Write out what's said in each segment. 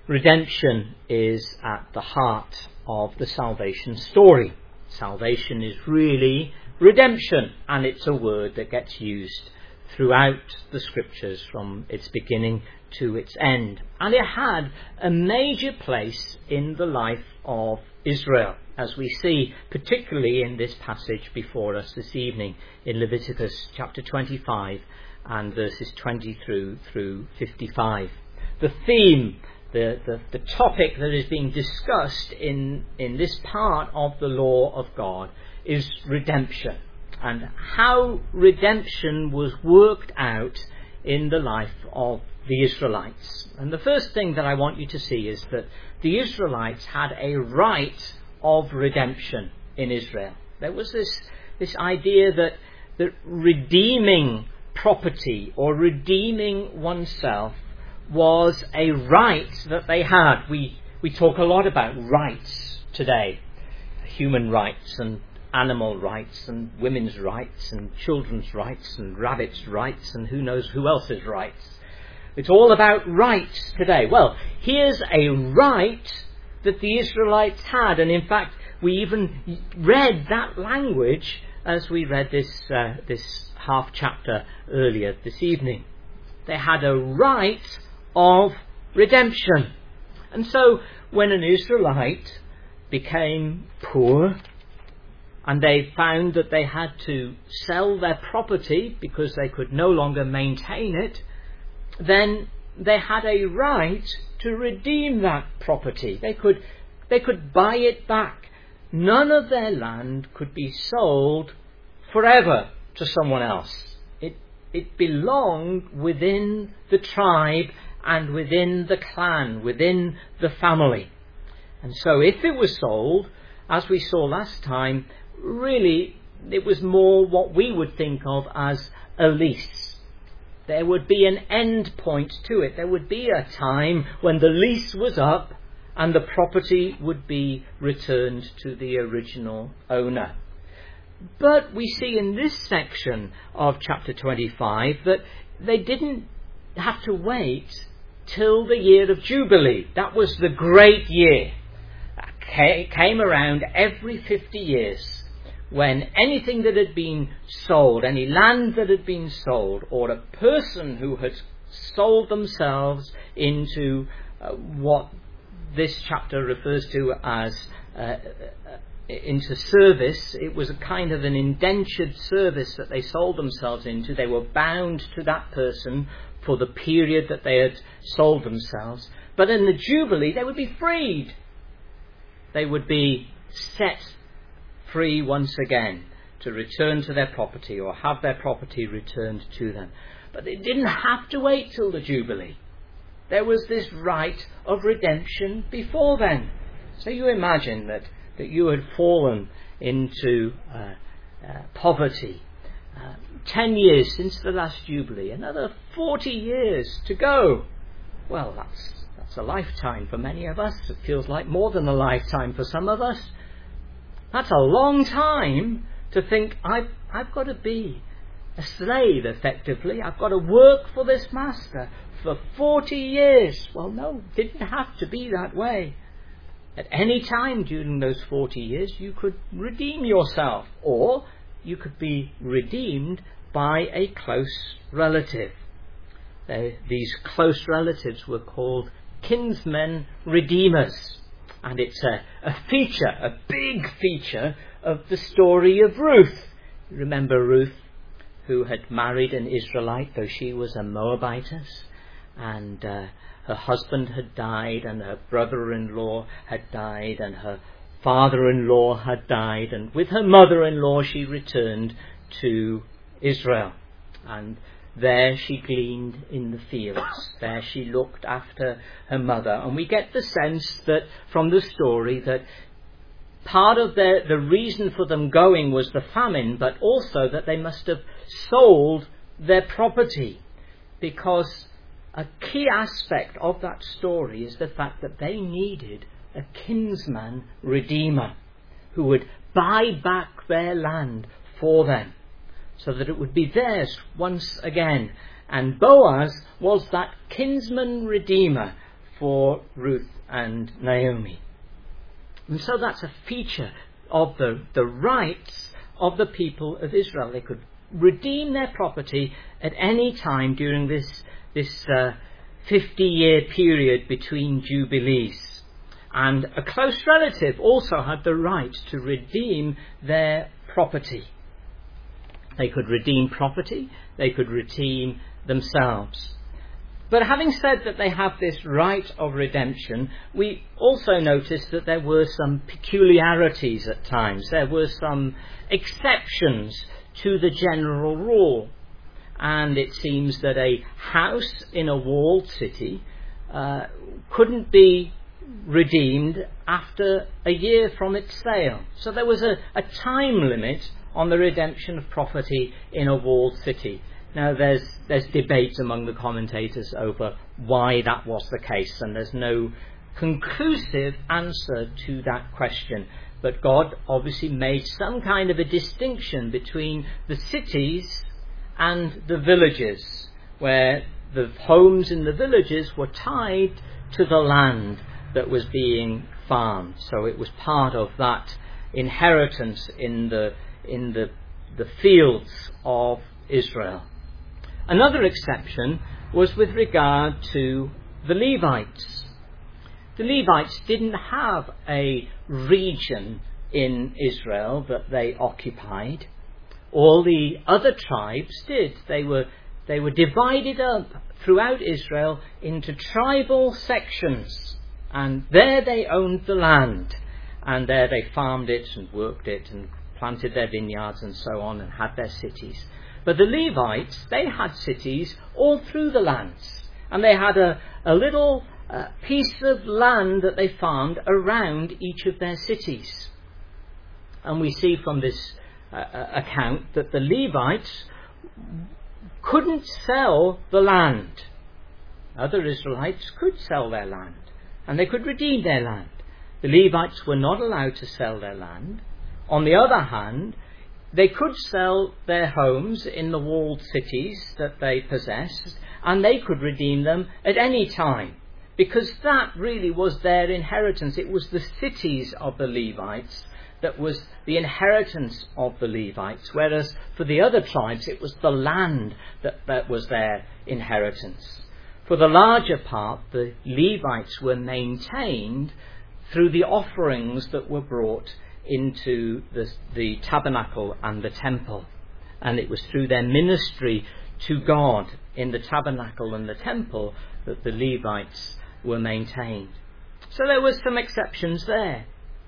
Redemption is at the heart of the salvation story. Salvation is really redemption, and it's a word that gets used throughout the scriptures from its beginning to its end. And it had a major place in the life of Israel, as we see particularly in this passage before us this evening in Leviticus chapter 25 and verses 20 through 55. The theme, the topic that is being discussed in this part of the law of God is redemption, and how redemption was worked out in the life of the Israelites. And the first thing that I want you to see is that the Israelites had a right of redemption in Israel. There was this idea that redeeming property or redeeming oneself was a right that they had. We talk a lot about rights today, human rights and animal rights and women's rights and children's rights and rabbits' rights and who knows who else's rights. It's all about rights today. Well, here's a right that the Israelites had, and in fact we even read that language as we read this half chapter earlier this evening. They had a right of redemption. And so when an Israelite became poor and they found that they had to sell their property because they could no longer maintain it, then they had a right to redeem that property. They could buy it back. None of their land could be sold forever to someone else. It belonged within the tribe and within the clan, within the family. And so if it was sold, as we saw last time, really it was more what we would think of as a lease. There would be an end point to it. There would be a time when the lease was up and the property would be returned to the original owner. But we see in this section of chapter 25 that they didn't have to wait till the year of Jubilee. That was the great year. It came around every 50 years when anything that had been sold, any land that had been sold, or a person who had sold themselves into what this chapter refers to as into service. It was a kind of an indentured service that they sold themselves into. They were bound to that person for the period that they had sold themselves. But in the Jubilee, they would be freed. They would be set free once again to return to their property or have their property returned to them. But they didn't have to wait till the Jubilee. There was this right of redemption before then. So you imagine that you had fallen into poverty. 10 years since the last Jubilee, another 40 years to go. Well, that's a lifetime for many of us. It feels like more than a lifetime for some of us. That's a long time to think, I've got to be a slave effectively. I've got to work for this master for 40 years. Well, no, it didn't have to be that way. At any time during those 40 years, you could redeem yourself, or you could be redeemed by a close relative. These close relatives were called kinsmen redeemers. And it's a feature, a big feature of the story of Ruth. Remember Ruth, who had married an Israelite, though she was a Moabitess, and her husband had died, and her brother-in-law had died, and her father-in-law had died, and with her mother-in-law she returned to Israel. And there she gleaned in the fields. There she looked after her mother. And we get the sense that from the story that part of the reason for them going was the famine, but also that they must have sold their property, because a key aspect of that story is the fact that they needed a kinsman redeemer who would buy back their land for them so that it would be theirs once again. And Boaz was that kinsman redeemer for Ruth and Naomi. And so that's a feature of the rights of the people of Israel. They could redeem their property at any time during this 50-year period between jubilees. And a close relative also had the right to redeem their property. They could redeem property, they could redeem themselves. But having said that they have this right of redemption, we also notice that there were some peculiarities at times. There were some exceptions to the general rule. And it seems that a house in a walled city couldn't be redeemed after a year from its sale. So there was a time limit on the redemption of property in a walled city. Now there's debate among the commentators over why that was the case, and there's no conclusive answer to that question. But God obviously made some kind of a distinction between the cities and the villages, where the homes in the villages were tied to the land that was being farmed. So it was part of that inheritance in the fields of Israel. Another exception was with regard to the Levites. The Levites didn't have a region in Israel that they occupied. All the other tribes did. They were divided up throughout Israel into tribal sections, and there they owned the land, and there they farmed it and worked it and planted their vineyards and so on, and had their cities. But the Levites, they had cities all through the lands, and they had a little piece of land that they farmed around each of their cities. And we see from this account that the Levites couldn't sell the land. Other Israelites could sell their land, and they could redeem their land. The Levites were not allowed to sell their land. On the other hand, they could sell their homes in the walled cities that they possessed, and they could redeem them at any time, because that really was their inheritance. It was the cities of the Levites that was the inheritance of the Levites, whereas for the other tribes it was the land that was their inheritance. For the larger part, the Levites were maintained through the offerings that were brought into the tabernacle and the temple. And it was through their ministry to God in the tabernacle and the temple that the Levites were maintained. So there were some exceptions there.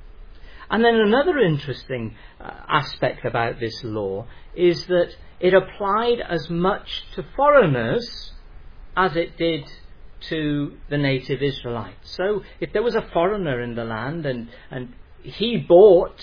And then another interesting aspect about this law is that it applied as much to foreigners as it did to the native Israelites. So if there was a foreigner in the land and he bought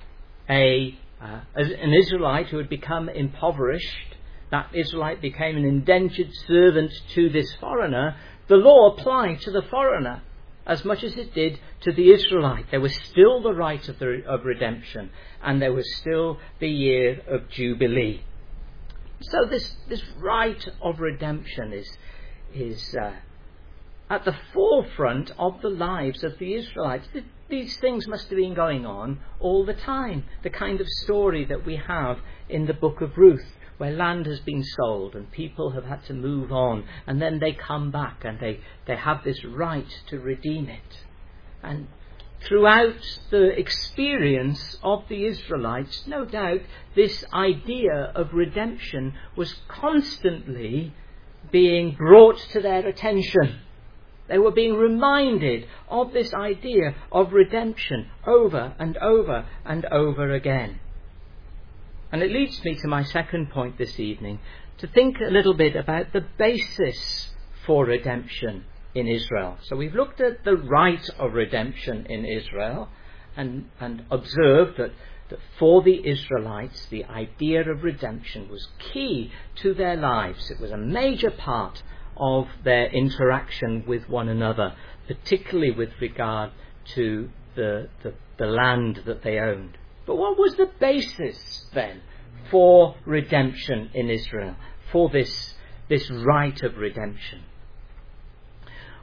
an Israelite who had become impoverished, that Israelite became an indentured servant to this foreigner, the law applied to the foreigner as much as it did to the Israelite. There was still the right of redemption, and there was still the year of Jubilee. So this right of redemption is at the forefront of the lives of the Israelites. These things must have been going on all the time. The kind of story that we have in the book of Ruth, where land has been sold and people have had to move on, and then they come back and they have this right to redeem it. And throughout the experience of the Israelites, no doubt this idea of redemption was constantly being brought to their attention. They were being reminded of this idea of redemption over and over and over again. And it leads me to my second point this evening, to think a little bit about the basis for redemption in Israel. So we've looked at the right of redemption in Israel and observed that for the Israelites, the idea of redemption was key to their lives. It was a major part of their interaction with one another, particularly with regard to the land that they owned. But what was the basis then for redemption in Israel, for this right of redemption?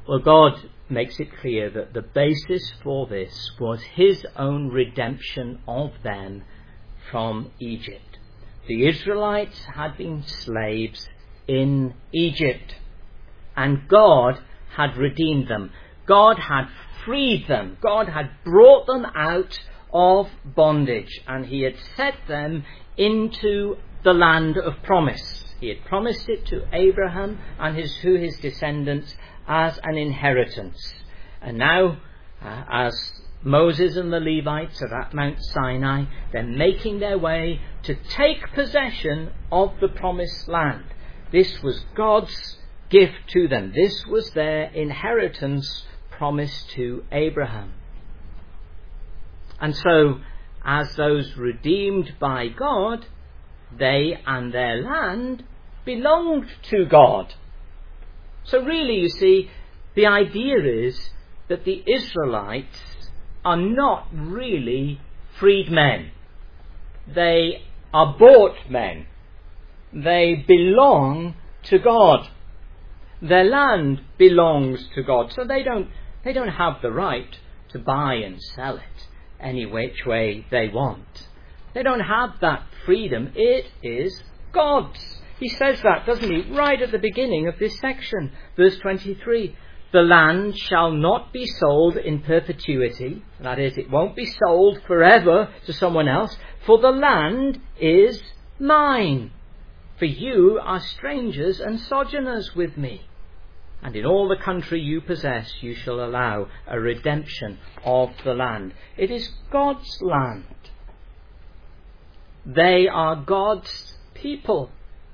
Well, God makes it clear that the basis for this was his own redemption of them from Egypt. The Israelites had been slaves in Egypt, and God had redeemed them. God had freed them. God had brought them out of bondage, and he had set them into the land of promise. He had promised it to Abraham and to his descendants as an inheritance. And now, as Moses and the Levites are at Mount Sinai, they're making their way to take possession of the promised land. This was God's gift to them. This was their inheritance promised to Abraham. And so, as those redeemed by God, they and their land belonged to God. So really, you see, the idea is that the Israelites are not really freed men. They are bought men. They belong to God. Their land belongs to God. So they don't have the right to buy and sell it any which way they want. They don't have that freedom. It is God's. He says that, doesn't he, right at the beginning of this section, verse 23. The land shall not be sold in perpetuity. That is, it won't be sold forever to someone else. For the land is mine. For you are strangers and sojourners with me. And in all the country you possess, you shall allow a redemption of the land. It is God's land. They are God's people.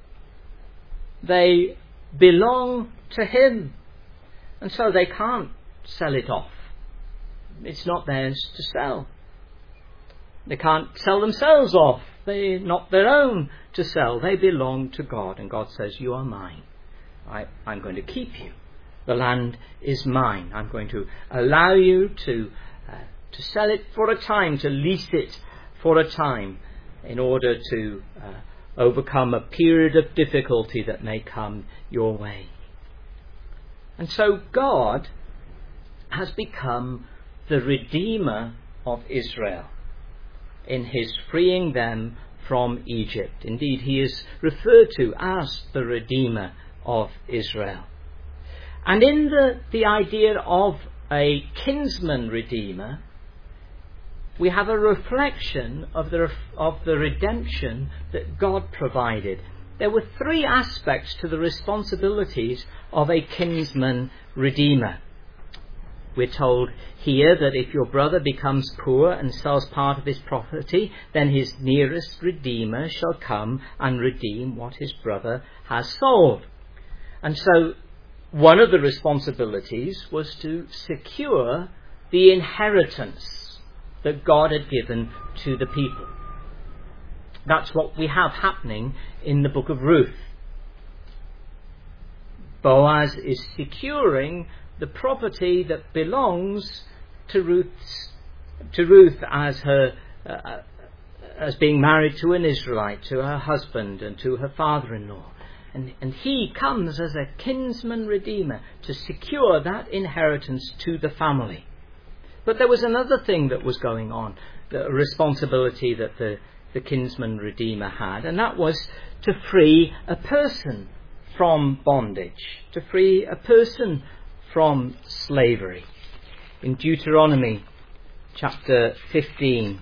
They belong to him. And so they can't sell it off. It's not theirs to sell. They can't sell themselves off. They're not their own to sell. They belong to God. And God says, you are mine. I'm going to keep you. The land is mine. I'm going to allow you to sell it for a time, to lease it for a time, in order to overcome a period of difficulty that may come your way. And so God has become the Redeemer of Israel in his freeing them from Egypt. Indeed, he is referred to as the Redeemer of Israel. And in the idea of a kinsman redeemer, we have a reflection of the redemption that God provided. There were three aspects to the responsibilities of a kinsman redeemer. We're told here that if your brother becomes poor and sells part of his property, then his nearest redeemer shall come and redeem what his brother has sold. And so one of the responsibilities was to secure the inheritance that God had given to the people. That's what we have happening in the book of Ruth. Boaz is securing the property that belongs to Ruth as being married to an Israelite, to her husband and to her father-in-law. And he comes as a kinsman redeemer to secure that inheritance to the family. But there was another thing that was going on, the responsibility that the kinsman redeemer had, and that was to free a person from bondage, to free a person from slavery. In Deuteronomy chapter 15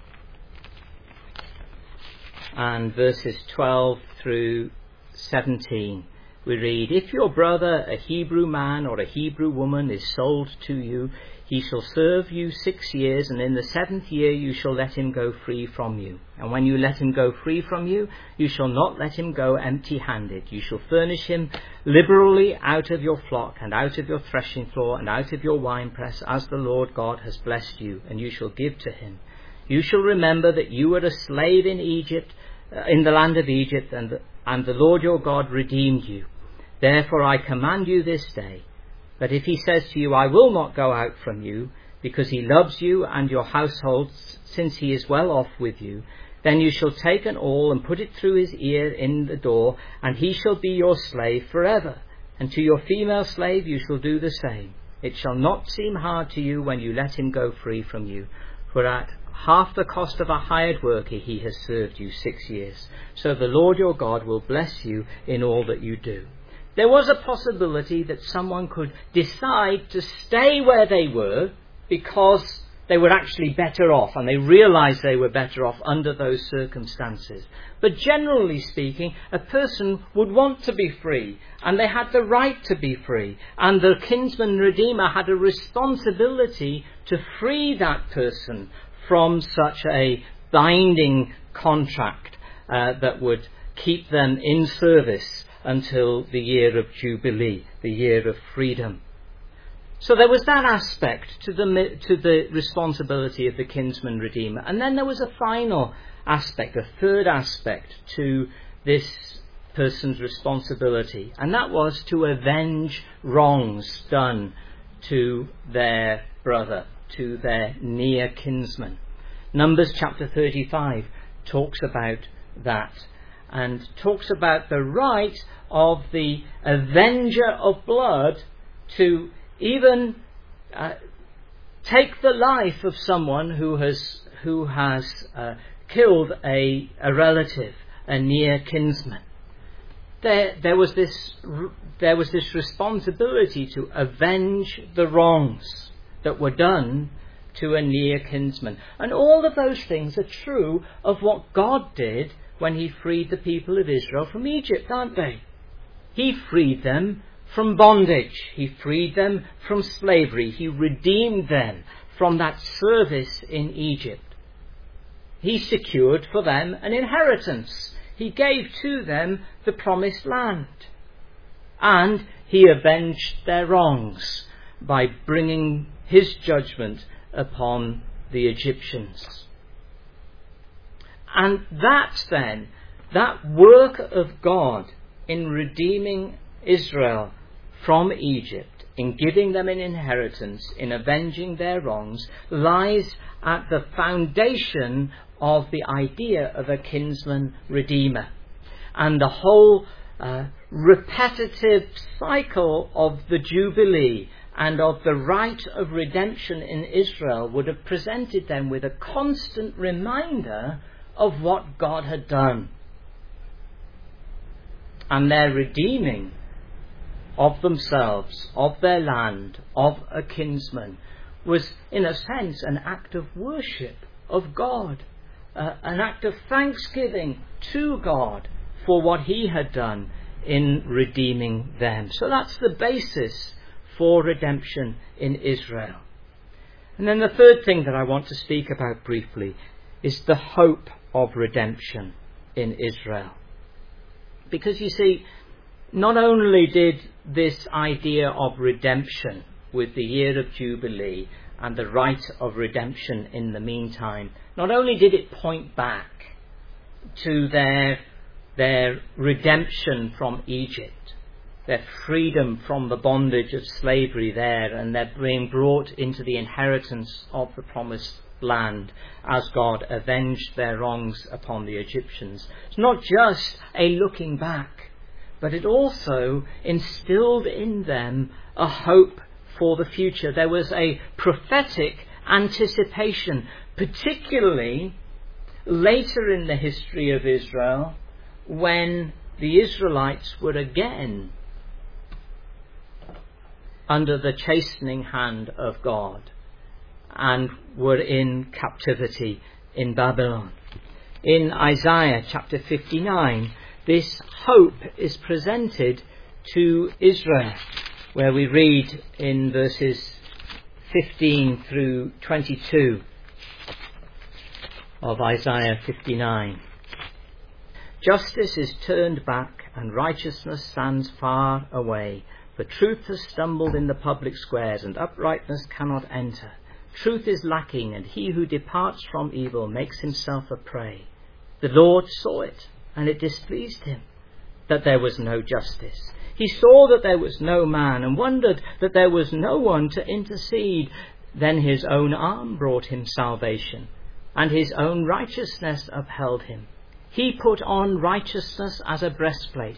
and verses 12 through 17, we read, If your brother, a Hebrew man or a Hebrew woman, is sold to you, he shall serve you 6 years, and in the 7th year you shall let him go free from you. And when you let him go free from you, you shall not let him go empty-handed. You shall furnish him liberally out of your flock, and out of your threshing floor, and out of your winepress, as the Lord God has blessed you, and you shall give to him. You shall remember that you were a slave in Egypt, in the land of Egypt, and the Lord your God redeemed you. Therefore I command you this day, that if he says to you, I will not go out from you, because he loves you and your household, since he is well off with you, then you shall take an awl and put it through his ear in the door, and he shall be your slave forever. And to your female slave you shall do the same. It shall not seem hard to you when you let him go free from you, for at half the cost of a hired worker he has served you 6 years. So the Lord your God will bless you in all that you do. There was a possibility that someone could decide to stay where they were because they were actually better off, and they realized they were better off under those circumstances. But generally speaking, a person would want to be free, and they had the right to be free. And the kinsman redeemer had a responsibility to free that person from such a binding contract that would keep them in service until the year of Jubilee, the year of freedom. So there was that aspect to the responsibility of the kinsman redeemer. And then there was a final aspect, a third aspect to this person's responsibility, and that was to avenge wrongs done to their brother, to their near kinsman. Numbers chapter 35 talks about that, and talks about the right of the avenger of blood to even take the life of someone who has killed a relative, a near kinsman. There was this responsibility to avenge the wrongs that were done to a near kinsman. And all of those things are true of what God did when he freed the people of Israel from Egypt, aren't they? He freed them from bondage. He freed them from slavery. He redeemed them from that service in Egypt. He secured for them an inheritance. He gave to them the promised land. And he avenged their wrongs by bringing his judgment upon the Egyptians. And that work of God in redeeming Israel from Egypt, in giving them an inheritance, in avenging their wrongs, lies at the foundation of the idea of a kinsman redeemer. And the whole repetitive cycle of the Jubilee and of the right of redemption in Israel would have presented them with a constant reminder of what God had done. And their redeeming of themselves, of their land, of a kinsman, was in a sense an act of worship of God, an act of thanksgiving to God for what he had done in redeeming them. So that's the basis for redemption in Israel. And then the third thing that I want to speak about briefly is the hope of redemption in Israel. Because you see, not only did this idea of redemption with the year of Jubilee and the right of redemption in the meantime, not only did it point back to their redemption from Egypt, their freedom from the bondage of slavery there, and their being brought into the inheritance of the promised land as God avenged their wrongs upon the Egyptians. It's not just a looking back, but it also instilled in them a hope for the future. There was a prophetic anticipation, particularly later in the history of Israel, when the Israelites were again under the chastening hand of God and were in captivity in Babylon. In Isaiah chapter 59, this hope is presented to Israel, where we read in verses 15 through 22 of Isaiah 59. Justice is turned back and righteousness stands far away. For truth has stumbled in the public squares and uprightness cannot enter. Truth is lacking, and he who departs from evil makes himself a prey. The Lord saw it, and it displeased him that there was no justice. He saw that there was no man, and wondered that there was no one to intercede. Then his own arm brought him salvation, and his own righteousness upheld him. He put on righteousness as a breastplate,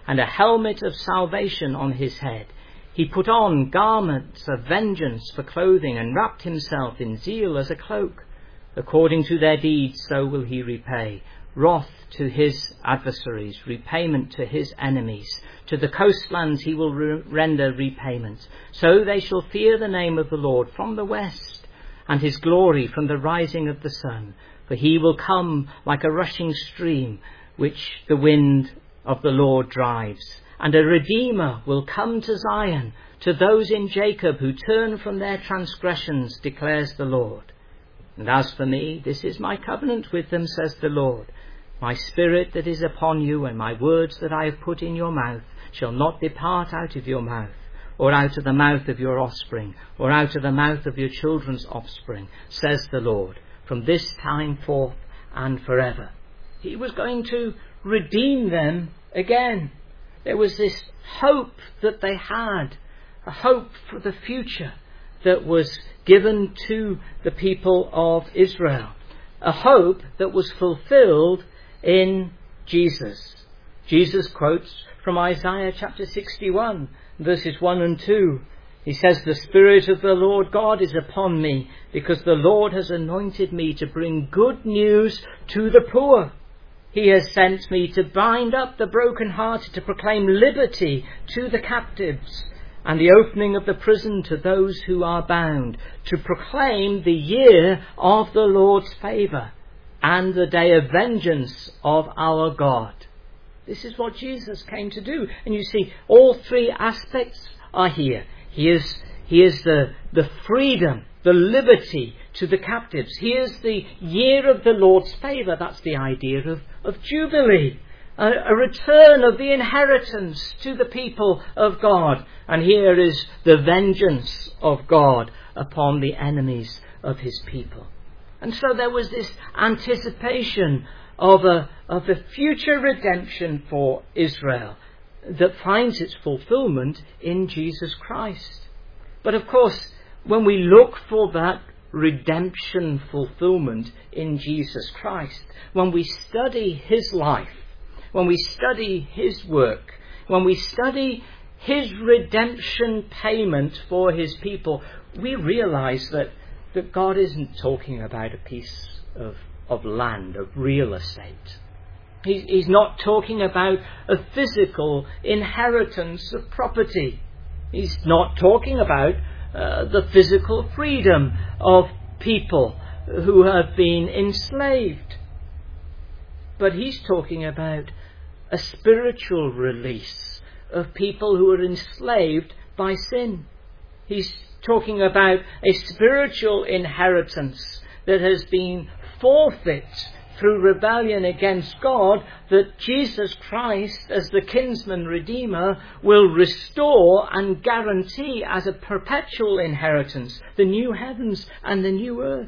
and a helmet of salvation on his head. He put on garments of vengeance for clothing, and wrapped himself in zeal as a cloak. According to their deeds, so will he repay. Wrath to his adversaries, repayment to his enemies. To the coastlands he will render repayment. So they shall fear the name of the Lord from the west, and his glory from the rising of the sun. For he will come like a rushing stream, which the wind of the Lord drives. And a Redeemer will come to Zion, to those in Jacob who turn from their transgressions, declares the Lord. And as for me, this is my covenant with them, says the Lord. My spirit that is upon you, and my words that I have put in your mouth, shall not depart out of your mouth, or out of the mouth of your offspring, or out of the mouth of your children's offspring, says the Lord, from this time forth and forever. He was going to redeem them again. There was this hope that they had, a hope for the future that was given to the people of Israel, a hope that was fulfilled in Jesus. Jesus quotes from Isaiah chapter 61, verses 1 and 2. He says, "The Spirit of the Lord God is upon me, because the Lord has anointed me to bring good news to the poor. He has sent me to bind up the brokenhearted, to proclaim liberty to the captives, and the opening of the prison to those who are bound, to proclaim the year of the Lord's favour, and the day of vengeance of our God." This is what Jesus came to do. And you see, all three aspects are here. Here's the freedom, the liberty to the captives. Here's the year of the Lord's favour. That's the idea of Jubilee. A return of the inheritance to the people of God. And here is the vengeance of God upon the enemies of his people. And so there was this anticipation of a future redemption for Israel that finds its fulfillment in Jesus Christ. But of course, when we look for that redemption fulfillment in Jesus Christ, when we study his life, when we study his work, when we study his redemption payment for his people, we realize that God isn't talking about a piece of land, of real estate. He's not talking about a physical inheritance of property. He's not talking about the physical freedom of people who have been enslaved. But he's talking about a spiritual release of people who are enslaved by sin. He's talking about a spiritual inheritance that has been forfeit through rebellion against God, that Jesus Christ, as the kinsman redeemer, will restore and guarantee as a perpetual inheritance the new heavens and the new earth.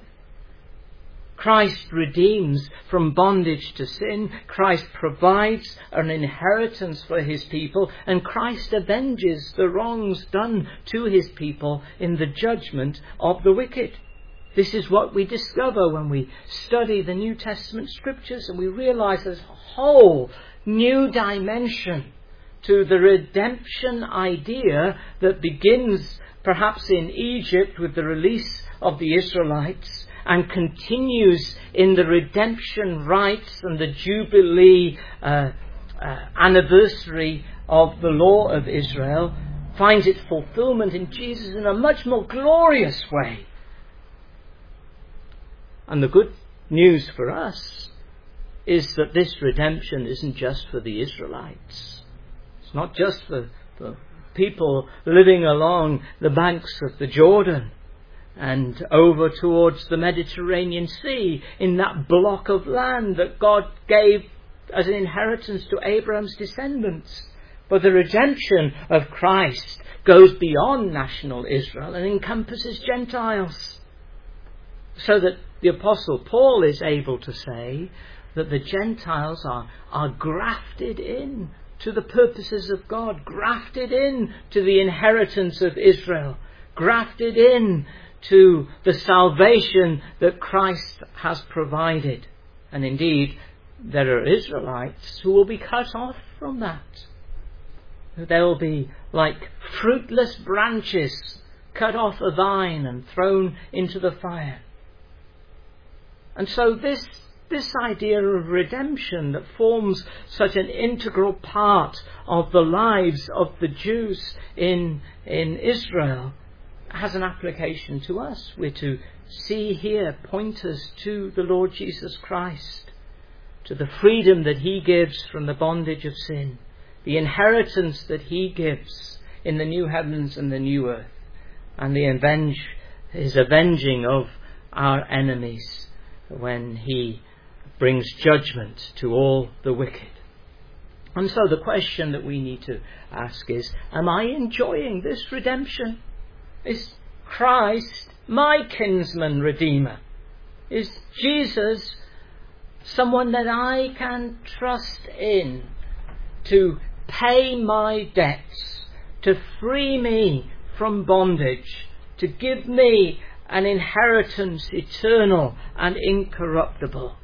Christ redeems from bondage to sin. Christ provides an inheritance for his people, and Christ avenges the wrongs done to his people in the judgment of the wicked. This is what we discover when we study the New Testament scriptures, and we realize there's a whole new dimension to the redemption idea that begins perhaps in Egypt with the release of the Israelites and continues in the redemption rites and the Jubilee anniversary of the law of Israel, finds its fulfillment in Jesus in a much more glorious way. And the good news for us is that this redemption isn't just for the Israelites. It's not just for people living along the banks of the Jordan and over towards the Mediterranean Sea, in that block of land that God gave as an inheritance to Abraham's descendants. But the redemption of Christ goes beyond national Israel and encompasses Gentiles. So that the Apostle Paul is able to say that the Gentiles are grafted in to the purposes of God, grafted in to the inheritance of Israel, grafted in to the salvation that Christ has provided. And indeed, there are Israelites who will be cut off from that. They'll be like fruitless branches cut off a vine and thrown into the fire. And so this idea of redemption that forms such an integral part of the lives of the Jews in Israel has an application to us. We're to see here pointers to the Lord Jesus Christ, to the freedom that he gives from the bondage of sin, the inheritance that he gives in the new heavens and the new earth, and his avenging of our enemies when he brings judgment to all the wicked. And so the question that we need to ask is, am I enjoying this redemption? Is Christ my kinsman redeemer? Is Jesus someone that I can trust in to pay my debts, to free me from bondage, to give me an inheritance eternal and incorruptible?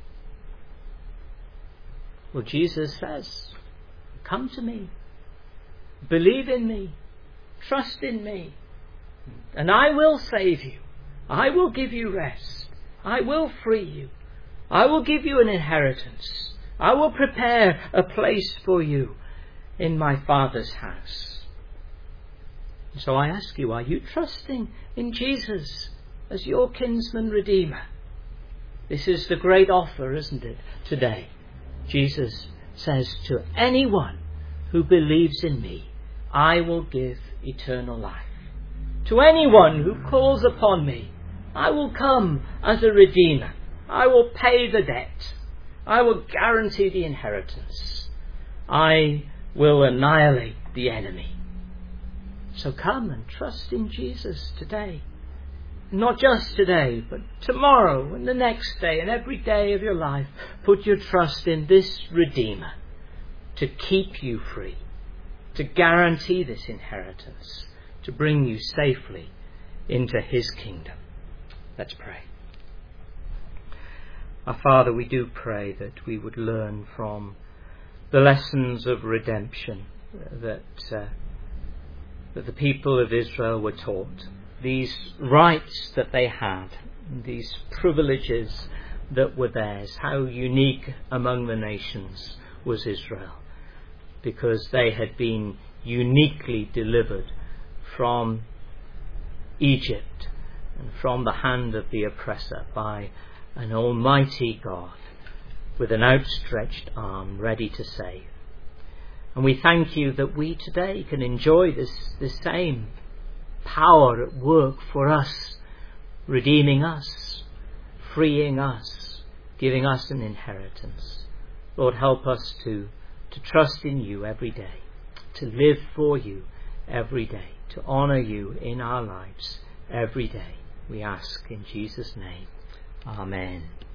Well, Jesus says, come to me, believe in me, trust in me, and I will save you. I will give you rest. I will free you. I will give you an inheritance. I will prepare a place for you in my Father's house. So I ask you, are you trusting in Jesus as your kinsman redeemer? This is the great offer, isn't it, today? Jesus says to anyone who believes in me, I will give eternal life. To anyone who calls upon me, I will come as a redeemer. I will pay the debt. I will guarantee the inheritance. I will annihilate the enemy. So come and trust in Jesus today. Not just today, but tomorrow and the next day and every day of your life. Put your trust in this Redeemer to keep you free, to guarantee this inheritance, to bring you safely into his kingdom. Let's pray. Our Father, we do pray that we would learn from the lessons of redemption that the people of Israel were taught. These rights that they had, these privileges that were theirs, how unique among the nations was Israel, because they had been uniquely delivered from Egypt and from the hand of the oppressor by an almighty God with an outstretched arm ready to save. And we thank you that we today can enjoy this same power at work for us, redeeming us, freeing us, giving us an inheritance. Lord, help us to trust in you every day, to live for you every day, to honour you in our lives every day. We ask in Jesus' name. Amen.